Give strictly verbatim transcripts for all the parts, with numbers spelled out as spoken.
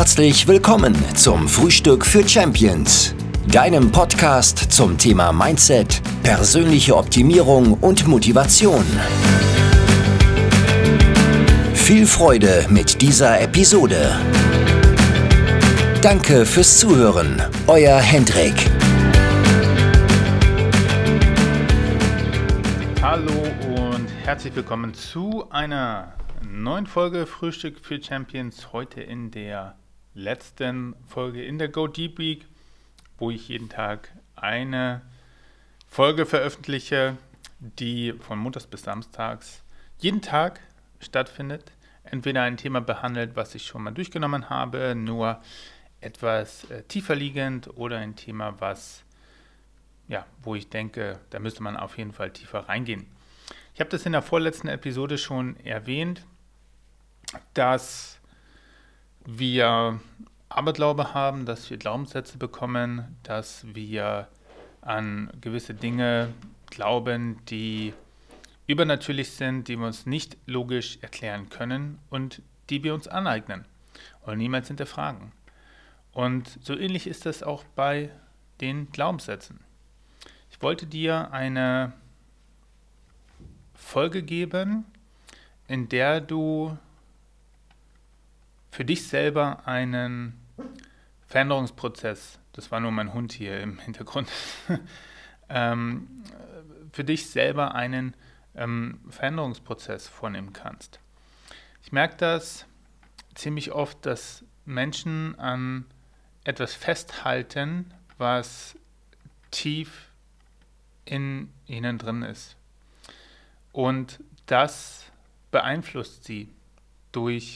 Herzlich willkommen zum Frühstück für Champions, deinem Podcast zum Thema Mindset, persönliche Optimierung und Motivation. Viel Freude mit dieser Episode. Danke fürs Zuhören, euer Hendrik. Hallo und herzlich willkommen zu einer neuen Folge Frühstück für Champions. Heute in der letzten Folge in der Go Deep Week, wo ich jeden Tag eine Folge veröffentliche, die von montags bis samstags jeden Tag stattfindet. Entweder ein Thema behandelt, was ich schon mal durchgenommen habe, nur etwas äh, tiefer liegend, oder ein Thema, was ja, wo ich denke, da müsste man auf jeden Fall tiefer reingehen. Ich habe das in der vorletzten Episode schon erwähnt, dass wir Aberglaube haben, dass wir Glaubenssätze bekommen, dass wir an gewisse Dinge glauben, die übernatürlich sind, die wir uns nicht logisch erklären können und die wir uns aneignen oder niemals hinterfragen. Und so ähnlich ist das auch bei den Glaubenssätzen. Ich wollte dir eine Folge geben, in der du für dich selber einen Veränderungsprozess, das war nur mein Hund hier im Hintergrund, ähm, für dich selber einen ähm, Veränderungsprozess vornehmen kannst. Ich merke das ziemlich oft, dass Menschen an etwas festhalten, was tief in ihnen drin ist. Und das beeinflusst sie durch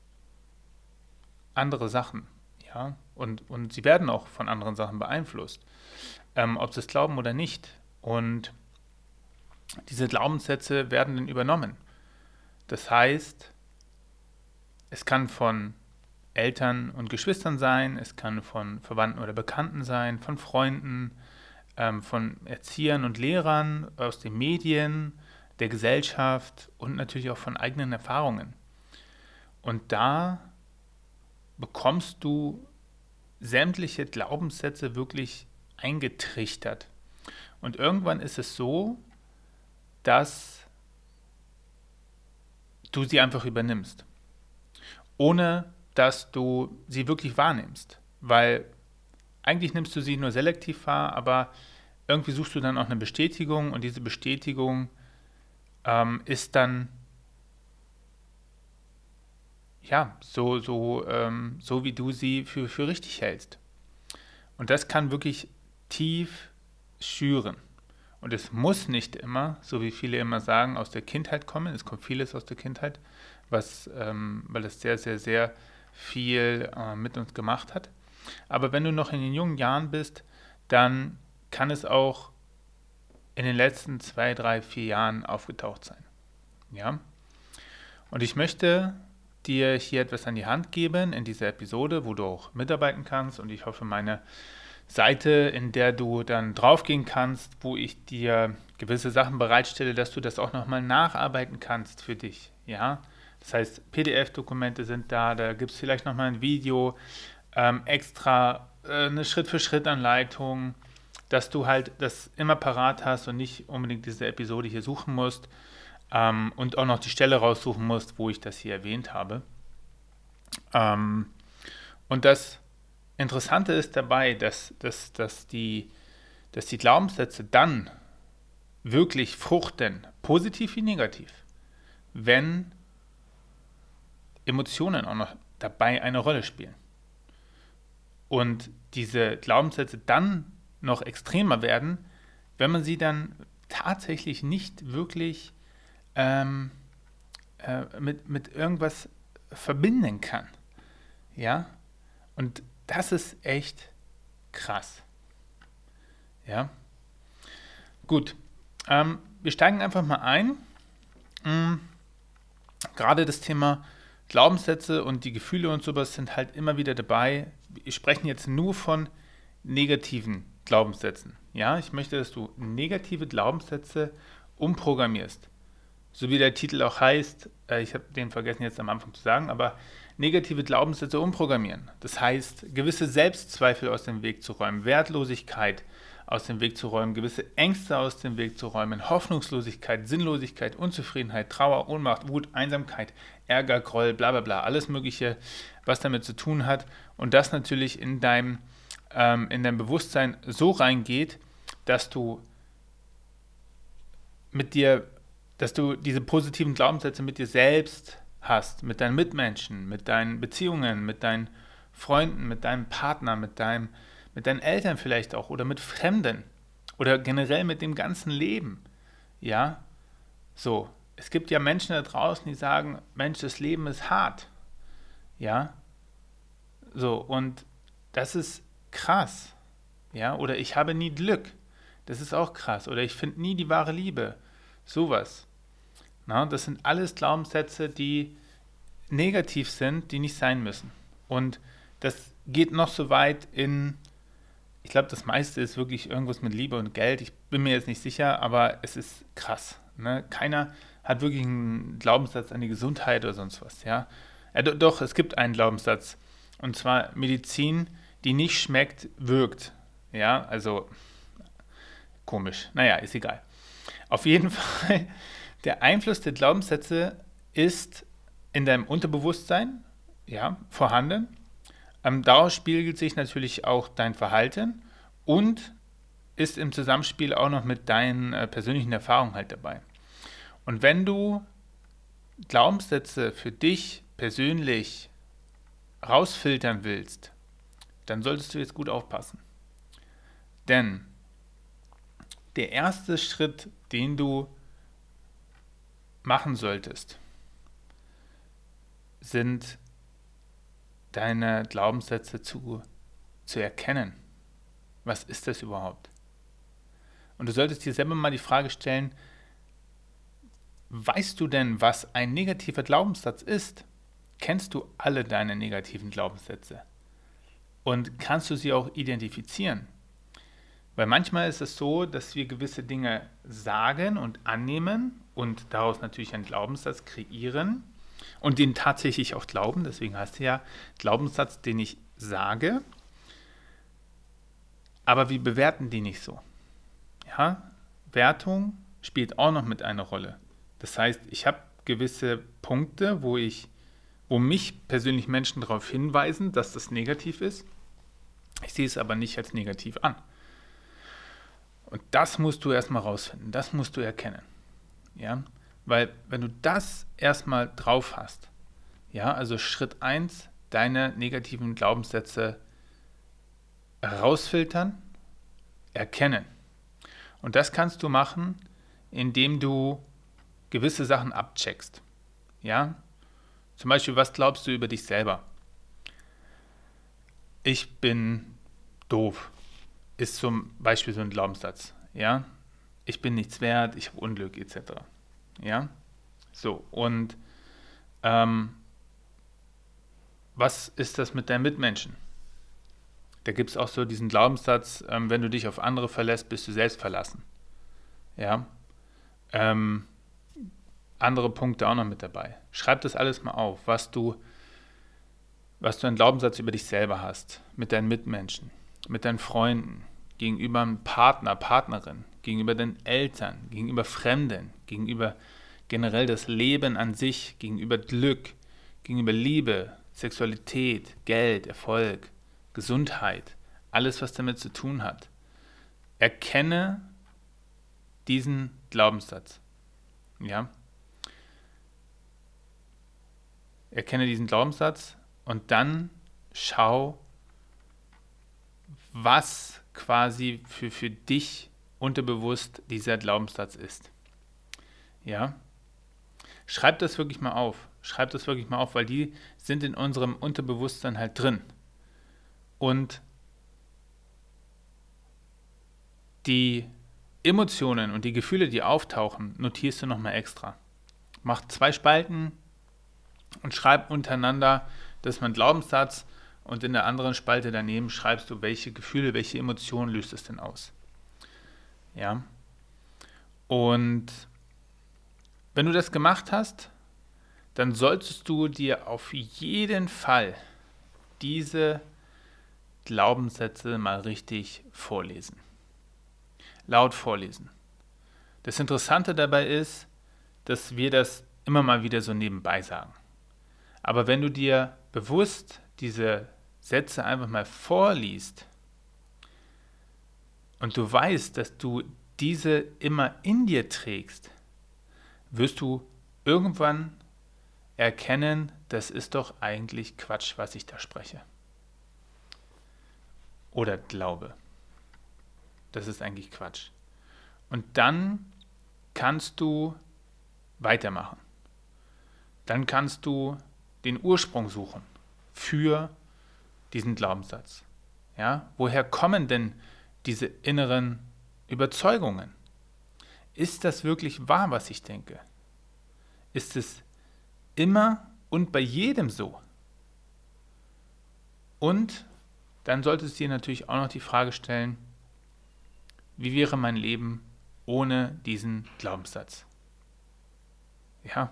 andere Sachen. Ja? Und, und sie werden auch von anderen Sachen beeinflusst, ähm, ob sie es glauben oder nicht. Und diese Glaubenssätze werden dann übernommen. Das heißt, es kann von Eltern und Geschwistern sein, es kann von Verwandten oder Bekannten sein, von Freunden, ähm, von Erziehern und Lehrern, aus den Medien, der Gesellschaft und natürlich auch von eigenen Erfahrungen. Und da bekommst du sämtliche Glaubenssätze wirklich eingetrichtert. Und irgendwann ist es so, dass du sie einfach übernimmst, ohne dass du sie wirklich wahrnimmst. Weil eigentlich nimmst du sie nur selektiv wahr, aber irgendwie suchst du dann auch eine Bestätigung und diese Bestätigung ähm, ist dann ja so, so, ähm, so wie du sie für, für richtig hältst. Und das kann wirklich tief schüren. Und es muss nicht immer, so wie viele immer sagen, aus der Kindheit kommen. Es kommt vieles aus der Kindheit, was, ähm, weil es sehr, sehr, sehr viel äh, mit uns gemacht hat. Aber wenn du noch in den jungen Jahren bist, dann kann es auch in den letzten zwei, drei, vier Jahren aufgetaucht sein. Ja? Und ich möchte dir hier etwas an die Hand geben in dieser Episode, wo du auch mitarbeiten kannst. Und ich hoffe, meine Seite, in der du dann draufgehen kannst, wo ich dir gewisse Sachen bereitstelle, dass du das auch nochmal nacharbeiten kannst für dich. Ja? Das heißt, P D F-Dokumente sind da, da gibt es vielleicht nochmal ein Video, ähm, extra äh, eine Schritt-für-Schritt-Anleitung, dass du halt das immer parat hast und nicht unbedingt diese Episode hier suchen musst ähm, und auch noch die Stelle raussuchen musst, wo ich das hier erwähnt habe. Ähm, und das Interessante ist dabei, dass, dass, dass, die, dass die Glaubenssätze dann wirklich fruchten, positiv wie negativ, wenn Emotionen auch noch dabei eine Rolle spielen. Und diese Glaubenssätze dann noch extremer werden, wenn man sie dann tatsächlich nicht wirklich ähm, äh, mit, mit irgendwas verbinden kann. Ja? Und das ist echt krass. Ja? Gut. Ähm, wir steigen einfach mal ein. Mhm. Gerade das Thema Glaubenssätze und die Gefühle und sowas sind halt immer wieder dabei. Wir sprechen jetzt nur von negativen Glaubenssätzen. Ja, ich möchte, dass du negative Glaubenssätze umprogrammierst. so wie der Titel auch heißt, äh, ich habe den vergessen jetzt am Anfang zu sagen, aber negative Glaubenssätze umprogrammieren. Das heißt, gewisse Selbstzweifel aus dem Weg zu räumen, Wertlosigkeit aus dem Weg zu räumen, gewisse Ängste aus dem Weg zu räumen, Hoffnungslosigkeit, Sinnlosigkeit, Unzufriedenheit, Trauer, Ohnmacht, Wut, Einsamkeit, Ärger, Groll, bla bla bla, alles Mögliche, was damit zu tun hat. Und das natürlich in deinem, ähm, in dein Bewusstsein so reingeht, dass du mit dir, dass du diese positiven Glaubenssätze mit dir selbst hast, mit deinen Mitmenschen, mit deinen Beziehungen, mit deinen Freunden, mit deinem Partner, mit deinem, mit deinen Eltern vielleicht auch oder mit Fremden oder generell mit dem ganzen Leben. Ja, so. Es gibt ja Menschen da draußen, die sagen, Mensch, das Leben ist hart. Ja, so. Und das ist krass. Ja, oder ich habe nie Glück. Das ist auch krass. Oder ich finde nie die wahre Liebe. Sowas. Na, das sind alles Glaubenssätze, die negativ sind, die nicht sein müssen. Und das geht noch so weit in, ich glaube, das meiste ist wirklich irgendwas mit Liebe und Geld. Ich bin mir jetzt nicht sicher, aber es ist krass. Ne? Keiner hat wirklich einen Glaubenssatz an die Gesundheit oder sonst was. Ja? Ja, do, doch, es gibt einen Glaubenssatz. Und zwar Medizin, die nicht schmeckt, wirkt. Ja, also komisch. Naja, ist egal. Auf jeden Fall, der Einfluss der Glaubenssätze ist in deinem Unterbewusstsein ja, vorhanden. Ähm, daraus spiegelt sich natürlich auch dein Verhalten und ist im Zusammenspiel auch noch mit deinen äh, persönlichen Erfahrungen halt dabei. Und wenn du Glaubenssätze für dich persönlich rausfiltern willst, dann solltest du jetzt gut aufpassen. Denn der erste Schritt, den du machen solltest, sind deine Glaubenssätze zu, zu erkennen. Was ist das überhaupt? Und du solltest dir selber mal die Frage stellen, weißt du denn, was ein negativer Glaubenssatz ist? Kennst du alle deine negativen Glaubenssätze? Und kannst du sie auch identifizieren? Weil manchmal ist es so, dass wir gewisse Dinge sagen und annehmen und daraus natürlich einen Glaubenssatz kreieren und den tatsächlich auch glauben. Deswegen heißt es ja Glaubenssatz, den ich sage. Aber wir bewerten die nicht so. Ja? Wertung spielt auch noch mit einer Rolle. Das heißt, ich habe gewisse Punkte, wo ich, wo mich persönlich Menschen darauf hinweisen, dass das negativ ist. Ich sehe es aber nicht als negativ an. Und das musst du erstmal rausfinden, das musst du erkennen. Ja? Weil wenn du das erstmal drauf hast, ja, also Schritt eins, deine negativen Glaubenssätze rausfiltern, erkennen. Und das kannst du machen, indem du gewisse Sachen abcheckst. Ja? Zum Beispiel, was glaubst du über dich selber? Ich bin doof. Ist zum Beispiel so ein Glaubenssatz. Ja? Ich bin nichts wert, ich habe Unglück et cetera. Ja? So, und ähm, was ist das mit deinen Mitmenschen? Da gibt es auch so diesen Glaubenssatz, ähm, wenn du dich auf andere verlässt, bist du selbst verlassen. Ja? Ähm, andere Punkte auch noch mit dabei. Schreib das alles mal auf, was du, was du einen Glaubenssatz über dich selber hast, mit deinen Mitmenschen, mit deinen Freunden, gegenüber einem Partner, Partnerin, gegenüber den Eltern, gegenüber Fremden, gegenüber generell das Leben an sich, gegenüber Glück, gegenüber Liebe, Sexualität, Geld, Erfolg, Gesundheit, alles, was damit zu tun hat. Erkenne diesen Glaubenssatz. Ja? Erkenne diesen Glaubenssatz und dann schau, was quasi für, für dich unterbewusst dieser Glaubenssatz ist. Ja? Schreib das wirklich mal auf. Schreib das wirklich mal auf, weil die sind in unserem Unterbewusstsein halt drin. Und die Emotionen und die Gefühle, die auftauchen, notierst du nochmal extra. Mach zwei Spalten und schreib untereinander, das ist mein Glaubenssatz, und in der anderen Spalte daneben schreibst du, welche Gefühle, welche Emotionen löst es denn aus. Ja. Und wenn du das gemacht hast, dann solltest du dir auf jeden Fall diese Glaubenssätze mal richtig vorlesen. Laut vorlesen. Das Interessante dabei ist, dass wir das immer mal wieder so nebenbei sagen. Aber wenn du dir bewusst diese Sätze einfach mal vorliest und du weißt, dass du diese immer in dir trägst, wirst du irgendwann erkennen, das ist doch eigentlich Quatsch, was ich da spreche. Oder glaube. Das ist eigentlich Quatsch. Und dann kannst du weitermachen. Dann kannst du den Ursprung suchen für diesen Glaubenssatz. Ja? Woher kommen denn diese inneren Überzeugungen? Ist das wirklich wahr, was ich denke? Ist es immer und bei jedem so? Und dann solltest du dir natürlich auch noch die Frage stellen, wie wäre mein Leben ohne diesen Glaubenssatz? Ja.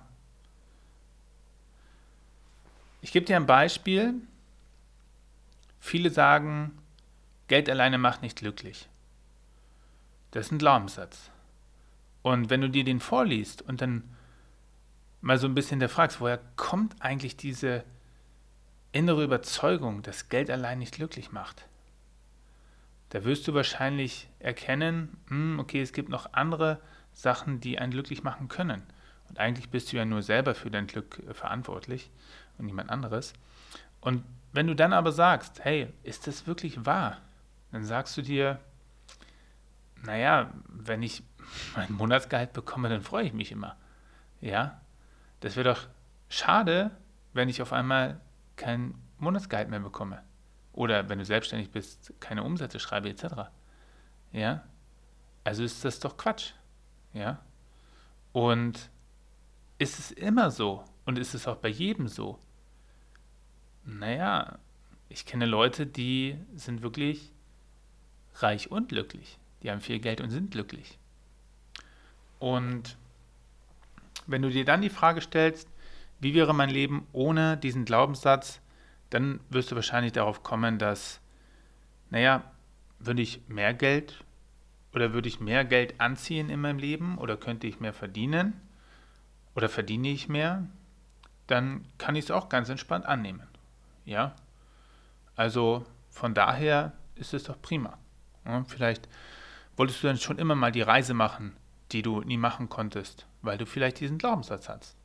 Ich gebe dir ein Beispiel. Viele sagen, Geld alleine macht nicht glücklich. Das ist ein Glaubenssatz. Und wenn du dir den vorliest und dann mal so ein bisschen da fragst, woher kommt eigentlich diese innere Überzeugung, dass Geld allein nicht glücklich macht? Da wirst du wahrscheinlich erkennen, hm, okay, es gibt noch andere Sachen, die einen glücklich machen können. Und eigentlich bist du ja nur selber für dein Glück verantwortlich und niemand anderes. Und wenn du dann aber sagst, hey, ist das wirklich wahr? Dann sagst du dir, naja, wenn ich mein Monatsgehalt bekomme, dann freue ich mich immer. Ja, das wäre doch schade, wenn ich auf einmal kein Monatsgehalt mehr bekomme. Oder wenn du selbstständig bist, keine Umsätze schreibe, et cetera. Ja, also ist das doch Quatsch. Ja, und ist es immer so? Und ist es auch bei jedem so? Naja, ich kenne Leute, die sind wirklich reich und glücklich. Die haben viel Geld und sind glücklich. Und wenn du dir dann die Frage stellst, wie wäre mein Leben ohne diesen Glaubenssatz, dann wirst du wahrscheinlich darauf kommen, dass, naja, würde ich mehr Geld oder würde ich mehr Geld anziehen in meinem Leben oder könnte ich mehr verdienen oder verdiene ich mehr, dann kann ich es auch ganz entspannt annehmen. Ja, also von daher ist es doch prima. Ja, vielleicht wolltest du dann schon immer mal die Reise machen, die du nie machen konntest, weil du vielleicht diesen Glaubenssatz hast.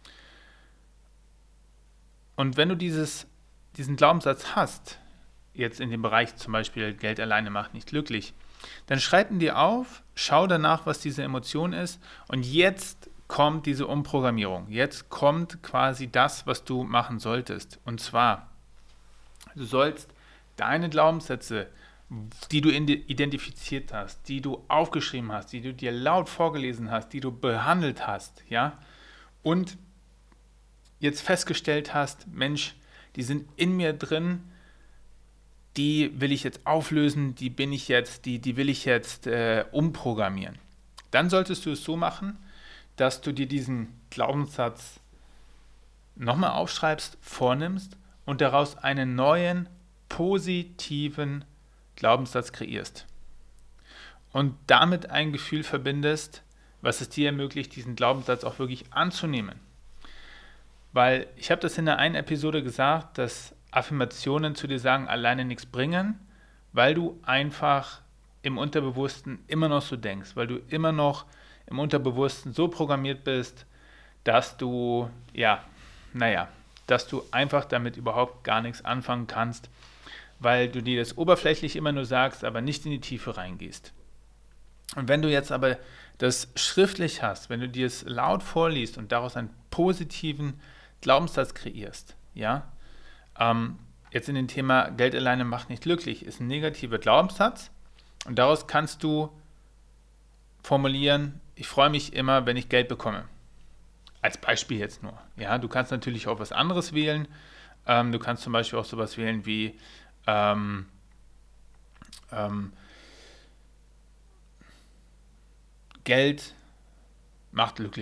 Und wenn du dieses, diesen Glaubenssatz hast, jetzt in dem Bereich zum Beispiel Geld alleine macht nicht glücklich, dann schreib ihn dir auf, schau danach, was diese Emotion ist und jetzt kommt diese Umprogrammierung. Jetzt kommt quasi das, was du machen solltest. Und zwar, du sollst deine Glaubenssätze, die du identifiziert hast, die du aufgeschrieben hast, die du dir laut vorgelesen hast, die du behandelt hast, ja, und jetzt festgestellt hast, Mensch, die sind in mir drin, die will ich jetzt auflösen, die bin ich jetzt, die, die will ich jetzt äh, umprogrammieren. Dann solltest du es so machen, dass du dir diesen Glaubenssatz nochmal aufschreibst, vornimmst und daraus einen neuen, positiven Glaubenssatz kreierst. Und damit ein Gefühl verbindest, was es dir ermöglicht, diesen Glaubenssatz auch wirklich anzunehmen. Weil ich habe das in der einen Episode gesagt, dass Affirmationen zu dir sagen, alleine nichts bringen, weil du einfach im Unterbewussten immer noch so denkst, weil du immer noch im Unterbewussten so programmiert bist, dass du, ja, naja, dass du einfach damit überhaupt gar nichts anfangen kannst, weil du dir das oberflächlich immer nur sagst, aber nicht in die Tiefe reingehst. Und wenn du jetzt aber das schriftlich hast, wenn du dir es laut vorliest und daraus einen positiven Glaubenssatz kreierst, ja, ähm, jetzt in dem Thema Geld alleine macht nicht glücklich, ist ein negativer Glaubenssatz und daraus kannst du formulieren, ich freue mich immer, wenn ich Geld bekomme. Als Beispiel jetzt nur. Ja, du kannst natürlich auch was anderes wählen. Ähm, du kannst zum Beispiel auch sowas wählen wie ähm, ähm, Geld macht glücklich.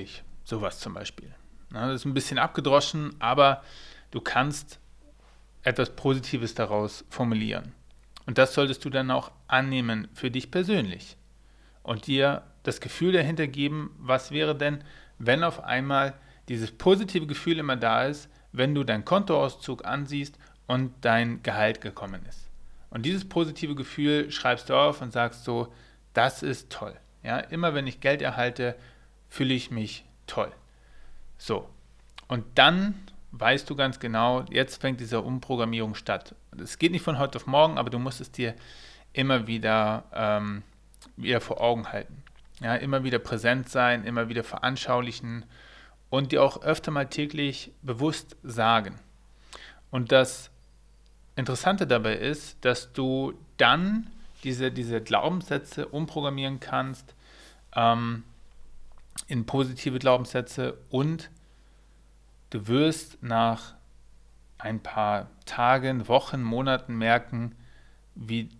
Sowas zum Beispiel. Das ist ein bisschen abgedroschen, aber du kannst etwas Positives daraus formulieren. Und das solltest du dann auch annehmen für dich persönlich. Und dir das Gefühl dahinter geben, was wäre denn, wenn auf einmal dieses positive Gefühl immer da ist, wenn du deinen Kontoauszug ansiehst und dein Gehalt gekommen ist. Und dieses positive Gefühl schreibst du auf und sagst so, das ist toll. Ja, immer wenn ich Geld erhalte, fühle ich mich toll. So, und dann weißt du ganz genau, jetzt fängt diese Umprogrammierung statt. Es geht nicht von heute auf morgen, aber du musst es dir immer wieder, ähm, wieder vor Augen halten. Ja, immer wieder präsent sein, immer wieder veranschaulichen und dir auch öfter mal täglich bewusst sagen. Und das Interessante dabei ist, dass du dann diese, diese Glaubenssätze umprogrammieren kannst ähm, in positive Glaubenssätze und du wirst nach ein paar Tagen, Wochen, Monaten merken, wie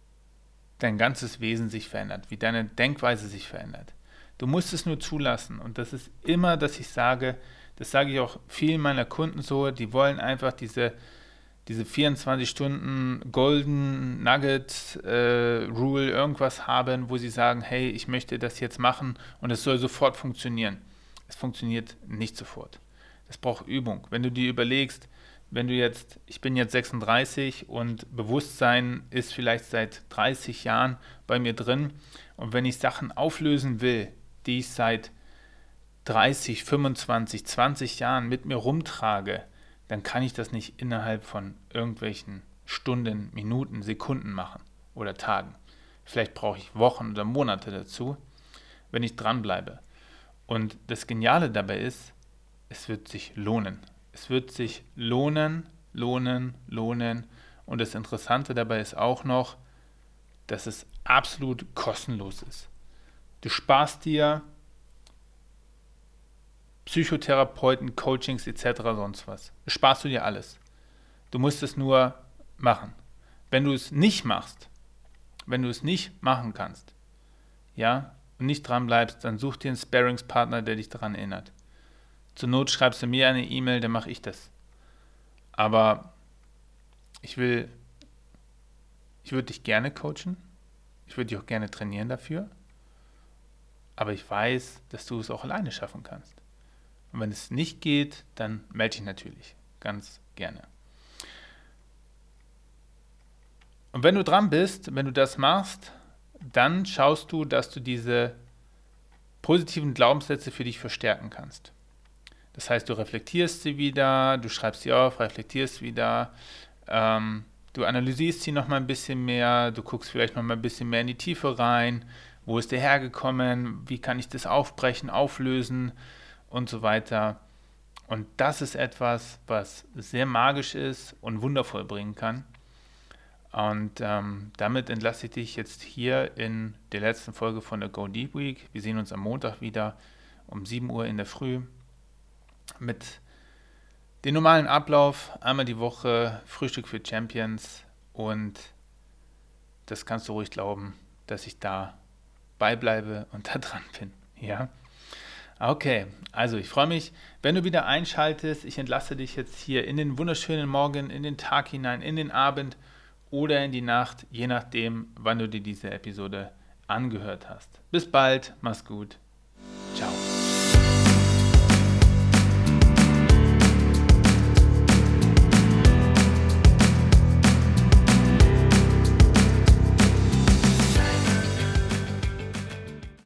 dein ganzes Wesen sich verändert, wie deine Denkweise sich verändert. Du musst es nur zulassen und das ist immer, dass ich sage, das sage ich auch vielen meiner Kunden so, die wollen einfach diese, diese vierundzwanzig Stunden Golden Nugget äh, Rule irgendwas haben, wo sie sagen, hey, ich möchte das jetzt machen und es soll sofort funktionieren. Es funktioniert nicht sofort. Es braucht Übung. Wenn du dir überlegst, wenn du jetzt, ich bin jetzt sechsunddreißig und Bewusstsein ist vielleicht seit dreißig Jahren bei mir drin und wenn ich Sachen auflösen will, die ich seit dreißig, fünfundzwanzig, zwanzig Jahren mit mir rumtrage, dann kann ich das nicht innerhalb von irgendwelchen Stunden, Minuten, Sekunden machen oder Tagen. Vielleicht brauche ich Wochen oder Monate dazu, wenn ich dranbleibe. Und das Geniale dabei ist, es wird sich lohnen. Es wird sich lohnen, lohnen, lohnen. Und das Interessante dabei ist auch noch, dass es absolut kostenlos ist. Du sparst dir Psychotherapeuten, Coachings et cetera sonst was. Das sparst du dir alles. Du musst es nur machen. Wenn du es nicht machst, wenn du es nicht machen kannst, ja, und nicht dran bleibst, dann such dir einen Sparringspartner, der dich daran erinnert. Zur Not schreibst du mir eine E-Mail, dann mache ich das. Aber ich will, ich würde dich gerne coachen. Ich würde dich auch gerne trainieren dafür. Aber ich weiß, dass du es auch alleine schaffen kannst. Und wenn es nicht geht, dann melde dich natürlich. Ganz gerne. Und wenn du dran bist, wenn du das machst, dann schaust du, dass du diese positiven Glaubenssätze für dich verstärken kannst. Das heißt, du reflektierst sie wieder, du schreibst sie auf, reflektierst wieder, ähm, du analysierst sie nochmal ein bisschen mehr, du guckst vielleicht nochmal ein bisschen mehr in die Tiefe rein, wo ist der hergekommen, wie kann ich das aufbrechen, auflösen und so weiter. Und das ist etwas, was sehr magisch ist und wundervoll bringen kann. Und ähm, damit entlasse ich dich jetzt hier in der letzten Folge von der Go Deep Week. Wir sehen uns am Montag wieder um sieben Uhr in der Früh mit dem normalen Ablauf. Einmal die Woche Frühstück für Champions und das kannst du ruhig glauben, dass ich da beibleibe und da dran bin. Ja? Okay, also ich freue mich, wenn du wieder einschaltest. Ich entlasse dich jetzt hier in den wunderschönen Morgen, in den Tag hinein, in den Abend oder in die Nacht, je nachdem, wann du dir diese Episode angehört hast. Bis bald, mach's gut.